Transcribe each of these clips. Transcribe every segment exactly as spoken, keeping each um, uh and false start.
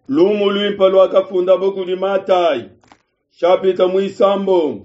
lumu luimpa lwakafunda boku di Matai shapita mwisambo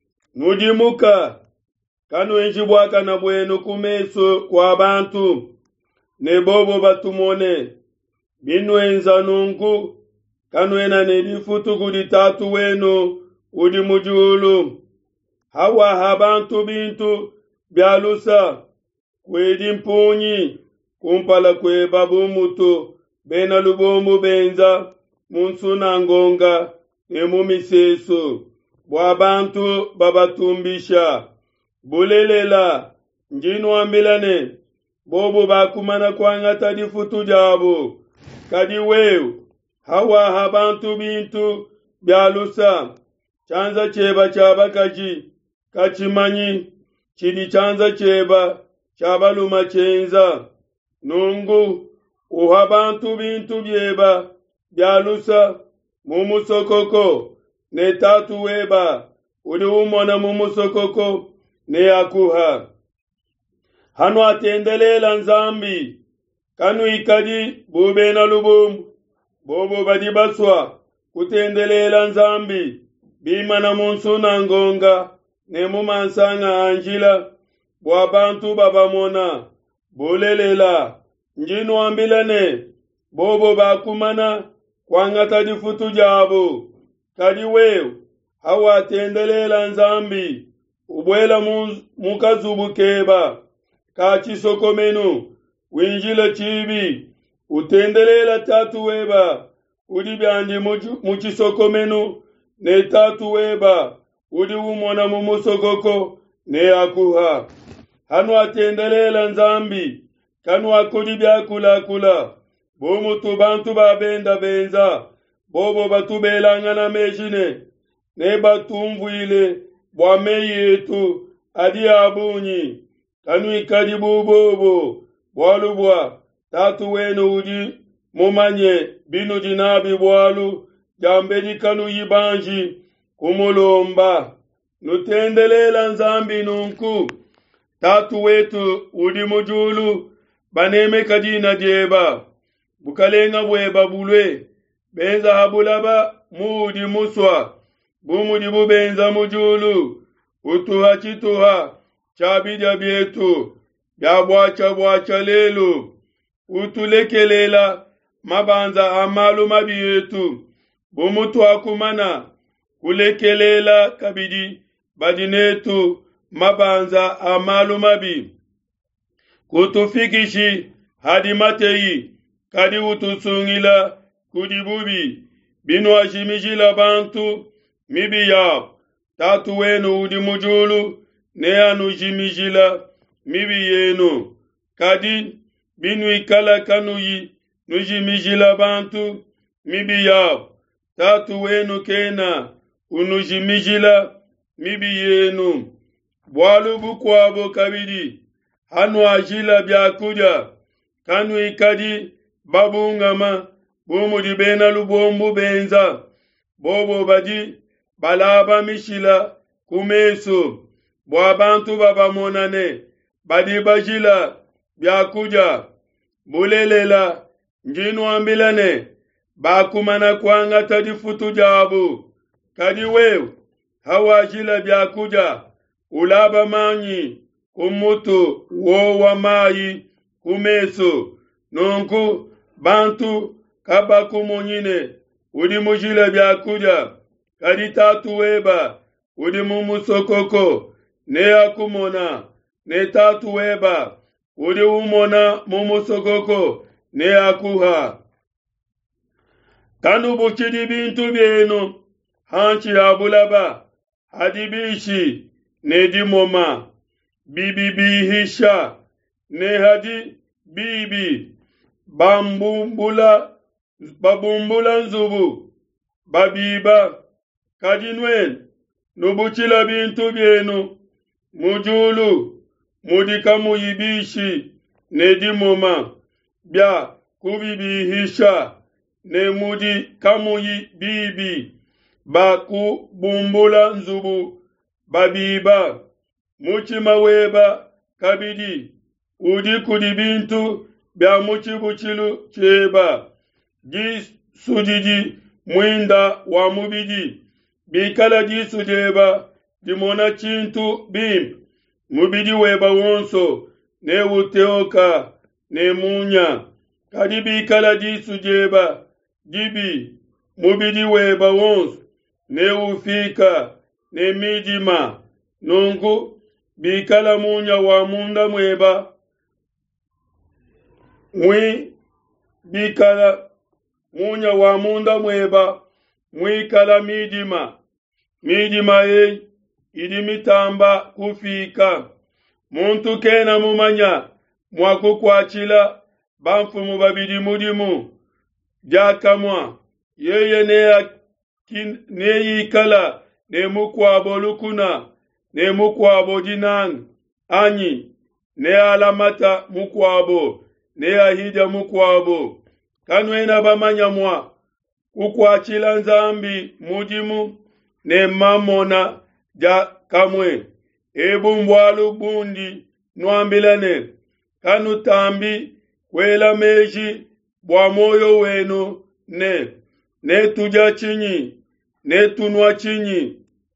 nudimuka kanu enji bwaka na bwenu kumeso kwa abantu ne bobo batumone binu enza nungu kanu ena nedifutu kudi tatu wenu udi mujulu hawa habantu bintu bialusa kwedi mpunyi kumpala kwe babu muto bena lubombo benza munsuna ngonga emu miseso bwabantu babatumbisha bulelela njinu ambilane bobo bakumana kwangata difutu jabo kadi weu hawa habantu bintu bialusa chanza cheba chaba kaji kachimanyi chidi chanza cheba chaba luma chenza nungu uhabantu bintu byeba byalusa mumusokoko ne tatu weba uli umona mumusokoko ne akuha hanu atendelela nzambi kanu ikadi bube na lubum bobo badi baswa kutendelela nzambi bima na munsuna ngonga ne mumansanga anjila bwabantu babamona bulelela njinu ambilane bobo bakumana kwangata difutu jabo kadi weu hawa tendelela nzambi ubwela mukazubu keba kachi sokomenu winjila chibi utendelela tatu weba udi byandi muchisokomenu ne tatu weba udi umona mumusogoko ne akuha hanu atendelela nzambi kanu akudi byakula kula bomu tubantu babenda benza bobo batubelanga na mejine ne batumvuile bwame yetu adi abunyi kanu ikadi bubobo bwalubwa tatu wenu udi mumanye binu jinabi bwalu jambedi kanu yibanji kumulomba nutendelela nzambi nunku tatu wetu udi mujulu baneme kadina jeba bukalenga bweba bulwe benza habulaba mudi muswa bumudi bubenza mujulu utuha chituha chabidya byetu byabwacha bwacha lelo utulekelela mabanza amalu mabietu bumutu akumana kulekelela kabidi badinetu mabanza amalu mabi kutufikishi hadi mateyi kadi utusungila kudibubi binu ashimijila bantu mibi yao tatu wenu udi mujulu ne anujimijila mibi yenu kadi binu ikala kanuyi nujimijila bantu mibi yao tatu wenu kena unujimijila mibi yenu bwalu bukwabo kabidi hanu ajila byakuja kanu ikadi babungama bumudi bena lubombu benza bobo badi balaba mishila kumeso bwabantu babamonane badi bajila byakuja bulelela njinu ambilane bakumana kwanga tadifutu jabu kadi weu hawajila byakuja ulaba manyi kumutu wo wa mayi kumeso nunku bantu kaba kumunyine udi mujile byakuja kadi tatu weba udi mumusokoko ne akumona ne tatu weba udi umona mumusokoko ne akuha kanu buchidi bintu byenu hanchi abulaba hadibishi ne dimoma bibi bihisha ne hadi bibi bambumbula babumbula nzubu babiba kadinwen nubuchila bintu byenu mujulu mudika muyibishi ne dimoma bya kubibihisha ne mudi kamuyi bibi baku bumbula nzubu babiba muchima weba kabidi udi kudi bintu bya muchibuchilu cheba di sujiji mwinda wa mubidi bikala di sujeba di mona chintu bim mubidi weba wonso ne wuteoka ne munya kadi bikala di sujeba dibi mubidi weba wonso ne ufika ne midima nungu bikala munya wa munda mweba mwi bikala munya wa munda mweba mwikala midima midima ye idimitamba kufika muntu kena mumanya mwakukwachila bamfumu babidi mudimu jakamwa yeye ne ne yikala ne mukwabo lukuna ne mukwabo dinan anyi ne alamata mukwabo ne ahida mukwabo kanwena bamanya mwa kukwachila nzambi mudimu ne mamona ja kamwe ebu mbwalu bundi nwambilane kanu tambi kwela meji bwa moyo wenu ne ne tuja chinyi ne tunwa chinyi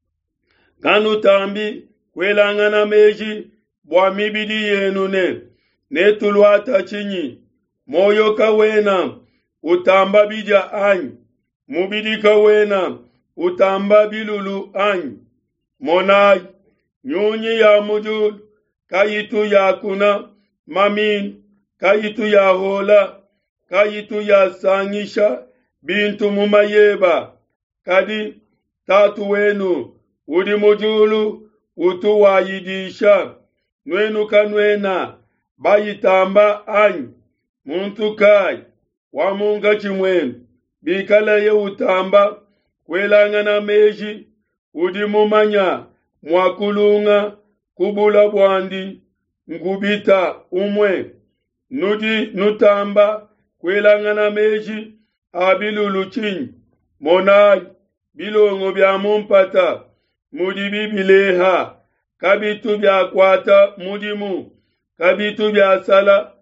kanu tambi kwela ngana meji bwa mibidi yenu ne ne tulwata chinyi moyo kawena utamba bija anyi mubidi kawena utamba bilulu anyi monai nyunyi ya mujud kayitu ya kuna mamin kayitu ya hola kayitu ya sangisha bintu mumayeba kadi tatu wenu udi mujulu utu wayidisha nwenu kanwena bayitamba anyi muntu kai wa munga chimwenu bikala ye utamba kwelangana meji udi mumanya mwakulunga kubula bwandi ngubita umwe nudi nutamba kwelangana meji abilulu chinyi monai bilongo bya mumpata mudi bibileha kabitu bya kwata mudimu kabitu bya sala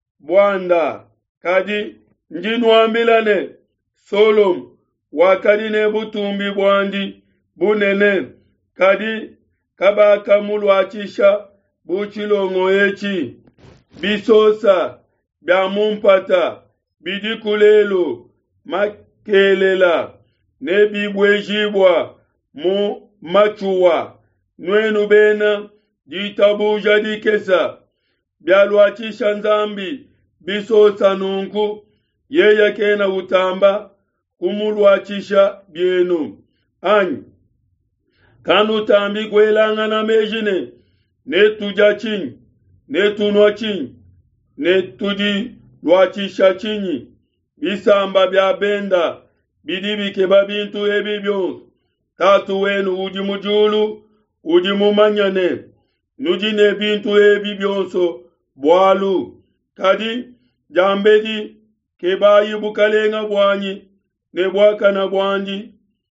bwanda kadi njinwambilane solom wakadi ne butumbi bwandi bunene kadi kabaka mulwachisha buchilongo echi bisosa bya mumpata bidikulelo makelela ne bibwejibwa mu machuwa nwenu bena ditabuja dikesa byalwachisha nzambi bisosa nunku yeye kena utamba kumulwachisha byenu anyi kanu tambi kwelangana mejine ne tuja chinyi ne tunwa chinyi ne tudi lwachisha chinyi bisamba bya benda bidibike babintu ebi byonso tatu wenu udi mujulu udi mumanyane nujine bintu ebi byonso bwalu kadi jambedi kebayi bukalenga bwanyi ne bwakana bwanji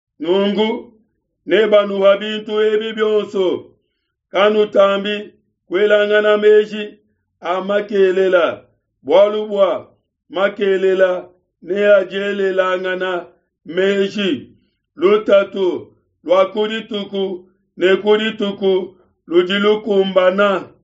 nungu ne banuha bintu ebi byonso kanu tambi kwelangana meji amakelela bwalubwa makelela ne ajelelangana meji lutatu lwakudituku ne kudituku lujilukumbana